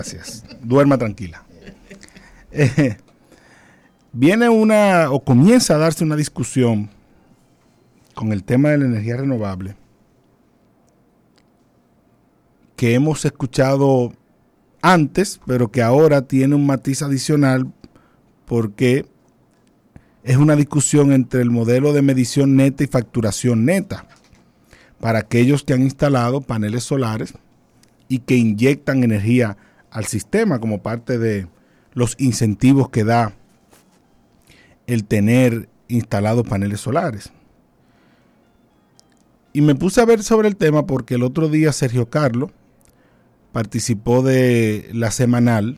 Gracias. Duerma tranquila. Comienza a darse una discusión con el tema de la energía renovable que hemos escuchado antes, pero que ahora tiene un matiz adicional porque es una discusión entre el modelo de medición neta y facturación neta para aquellos que han instalado paneles solares y que inyectan energía al sistema como parte de los incentivos que da el tener instalados paneles solares. Y me puse a ver sobre el tema porque el otro día Sergio Carlos participó de la semanal,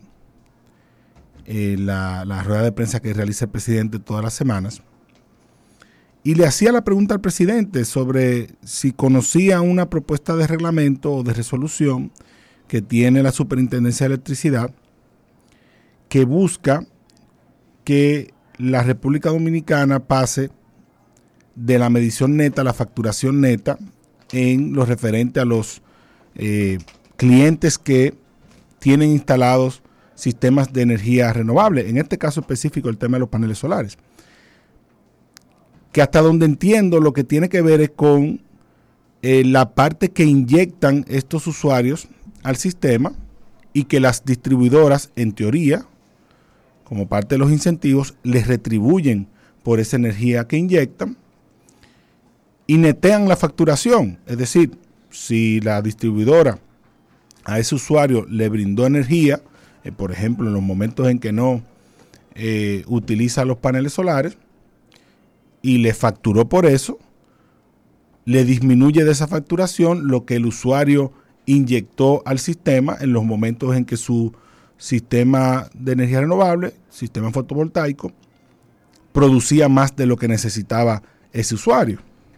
la rueda de prensa que realiza el presidente todas las semanas, y le hacía la pregunta al presidente sobre si conocía una propuesta de reglamento o de resolución que tiene la Superintendencia de Electricidad que busca que la República Dominicana pase de la medición neta a la facturación neta en lo referente a los clientes que tienen instalados sistemas de energía renovable, en este caso específico el tema de los paneles solares, que hasta donde entiendo lo que tiene que ver es con la parte que inyectan estos usuarios al sistema y que las distribuidoras, en teoría, como parte de los incentivos, les retribuyen por esa energía que inyectan y netean la facturación. Es decir, si la distribuidora a ese usuario le brindó energía, por ejemplo, en los momentos en que no utiliza los paneles solares y le facturó por eso, le disminuye de esa facturación lo que el usuario inyectó al sistema en los momentos en que su sistema de energía renovable, sistema fotovoltaico, producía más de lo que necesitaba ese usuario.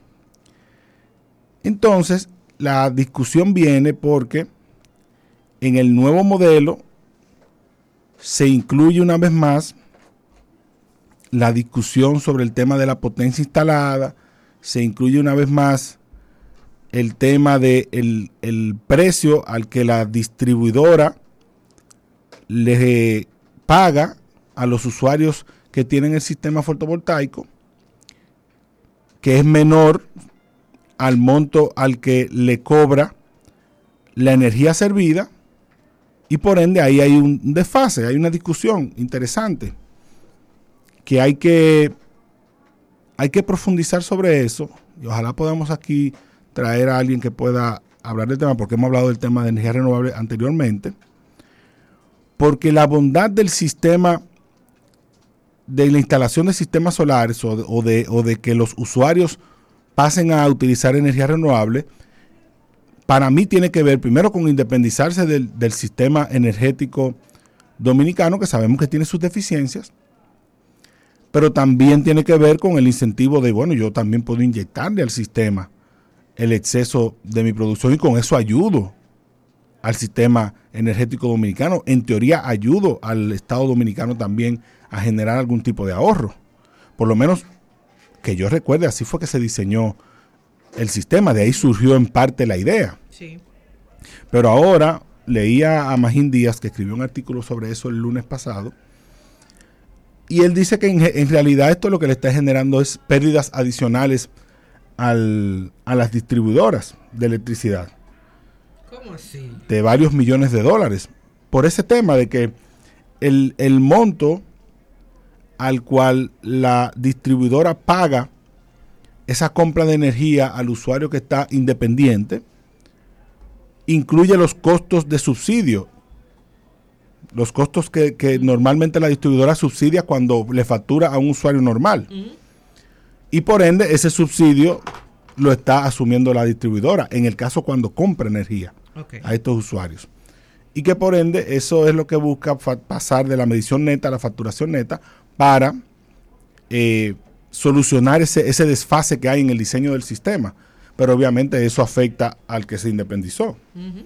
Entonces, la discusión viene porque en el nuevo modelo se incluye una vez más la discusión sobre el tema de la potencia instalada, se incluye una vez más el tema de el precio al que la distribuidora le paga a los usuarios que tienen el sistema fotovoltaico, que es menor al monto al que le cobra la energía servida, y por ende ahí hay un desfase, hay una discusión interesante que hay que profundizar sobre eso, y ojalá podamos aquí traer a alguien que pueda hablar del tema, porque hemos hablado del tema de energía renovable anteriormente, porque la bondad del sistema, de la instalación de sistemas solares o de que los usuarios pasen a utilizar energía renovable, para mí tiene que ver primero con independizarse del sistema energético dominicano, que sabemos que tiene sus deficiencias, pero también tiene que ver con el incentivo de, bueno, yo también puedo inyectarle al sistema el exceso de mi producción y con eso ayudo al sistema energético dominicano. En teoría ayudo al Estado dominicano también a generar algún tipo de ahorro. Por lo menos que yo recuerde, así fue que se diseñó el sistema, de ahí surgió en parte la idea. Sí. Pero ahora leía a Magín Díaz, que escribió un artículo sobre eso el lunes pasado, y él dice que en realidad esto lo que le está generando es pérdidas adicionales a las distribuidoras de electricidad. ¿Cómo así? De varios millones de dólares. Por ese tema de que el monto al cual la distribuidora paga esa compra de energía al usuario que está independiente incluye los costos de subsidio, los costos que normalmente la distribuidora subsidia cuando le factura a un usuario normal. Y por ende ese subsidio lo está asumiendo la distribuidora, en el caso cuando compra energía a estos usuarios. Y que por ende eso es lo que busca pasar de la medición neta a la facturación neta para solucionar ese desfase que hay en el diseño del sistema. Pero obviamente eso afecta al que se independizó.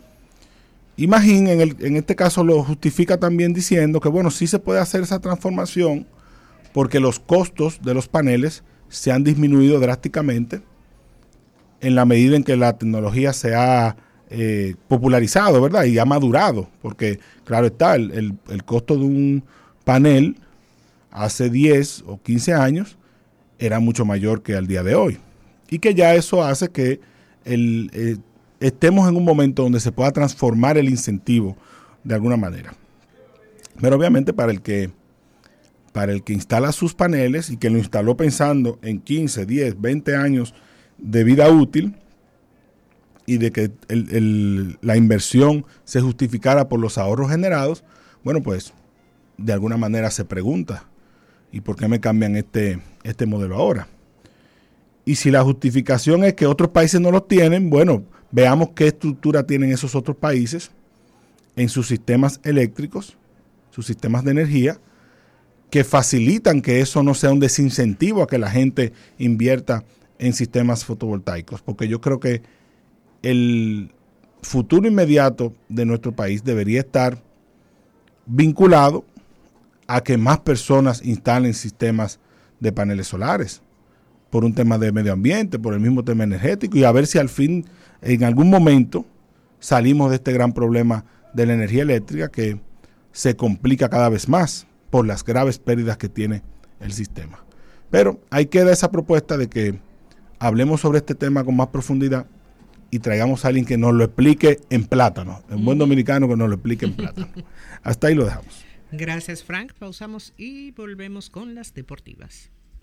Imagín, en este caso lo justifica también diciendo que bueno, sí se puede hacer esa transformación porque los costos de los paneles se han disminuido drásticamente en la medida en que la tecnología se ha popularizado, ¿verdad? Y ha madurado, porque claro está, el costo de un panel hace 10 o 15 años era mucho mayor que al día de hoy. Y que ya eso hace que estemos en un momento donde se pueda transformar el incentivo de alguna manera. Pero obviamente para el que instala sus paneles y que lo instaló pensando en 15, 10, 20 años de vida útil y de que la inversión se justificara por los ahorros generados, bueno, pues de alguna manera se pregunta, ¿y por qué me cambian este modelo ahora? Y si la justificación es que otros países no lo tienen, bueno, veamos qué estructura tienen esos otros países en sus sistemas eléctricos, sus sistemas de energía, que facilitan que eso no sea un desincentivo a que la gente invierta en sistemas fotovoltaicos. Porque yo creo que el futuro inmediato de nuestro país debería estar vinculado a que más personas instalen sistemas de paneles solares, por un tema de medio ambiente, por el mismo tema energético, y a ver si al fin, en algún momento, salimos de este gran problema de la energía eléctrica que se complica cada vez más por las graves pérdidas que tiene el sistema. Pero ahí queda esa propuesta de que hablemos sobre este tema con más profundidad y traigamos a alguien que nos lo explique en plátano, un buen dominicano que nos lo explique en plátano. Hasta ahí lo dejamos. Gracias, Frank. Pausamos y volvemos con las deportivas.